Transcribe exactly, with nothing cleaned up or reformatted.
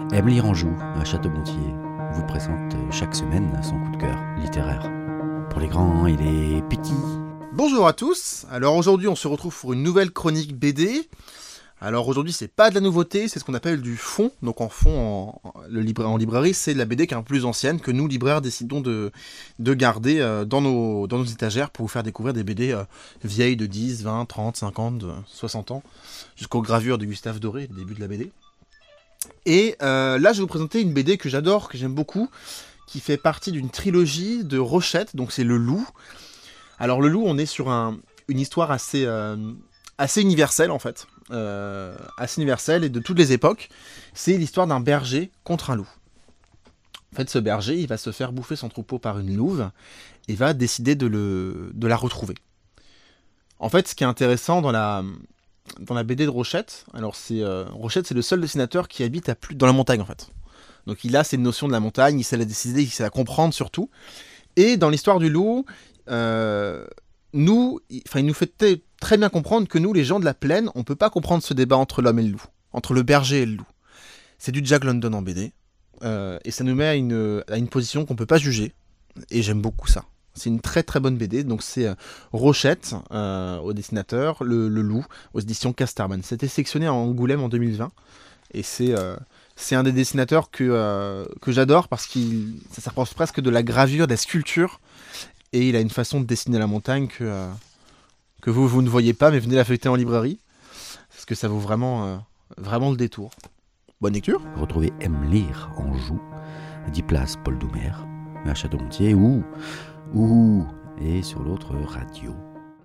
Aime lire en joue, à Château-Gontier, vous présente chaque semaine son coup de cœur littéraire. Pour les grands et les petits. Bonjour à tous, alors aujourd'hui on se retrouve pour une nouvelle chronique B D. Alors aujourd'hui c'est pas de la nouveauté, c'est ce qu'on appelle du fond. Donc en fond, en, le libra- en librairie, c'est la B D qui est un peu plus ancienne, que nous libraires décidons de, de garder euh, dans, nos, dans nos étagères pour vous faire découvrir des B D euh, vieilles de dix, vingt, trente, cinquante, soixante ans, jusqu'aux gravures de Gustave Doré, le début de la B D. Et euh, là je vais vous présenter une B D que j'adore, que j'aime beaucoup, qui fait partie d'une trilogie de Rochette, donc c'est Le Loup. Alors Le Loup, on est sur un, une histoire assez, euh, assez universelle en fait, euh, assez universelle et de toutes les époques. C'est l'histoire d'un berger contre un loup. En fait, ce berger, il va se faire bouffer son troupeau par une louve et va décider de, le, de la retrouver. En fait, ce qui est intéressant dans la, dans la B D de Rochette, alors c'est euh, Rochette, c'est le seul dessinateur qui habite à plus dans la montagne en fait. Donc il a cette notion de la montagne, il sait la décider, il sait la comprendre surtout. Et dans l'histoire du loup, euh, nous, il, enfin, il nous fait t- très bien comprendre que nous, les gens de la plaine, on peut pas comprendre ce débat entre l'homme et le loup, entre le berger et le loup. C'est du Jack London en B D, euh, et ça nous met à une, à une position qu'on peut pas juger, et j'aime beaucoup ça. C'est une très très bonne B D, donc c'est euh, Rochette euh, au dessinateur, le, le Loup aux éditions Casterman. C'était sélectionné à Angoulême en deux mille vingt, et c'est... Euh, C'est un des dessinateurs que, euh, que j'adore parce que ça s'approche presque de la gravure, de la sculpture. Et il a une façon de dessiner la montagne que, euh, que vous, vous ne voyez pas, mais venez la feuilleter en librairie. Parce que ça vaut vraiment, euh, vraiment le détour. Bonne lecture. Retrouvez Aime lire en joue, dix places Paul Doumer, à Château-Gontier ou, ou, et sur l'autre radio.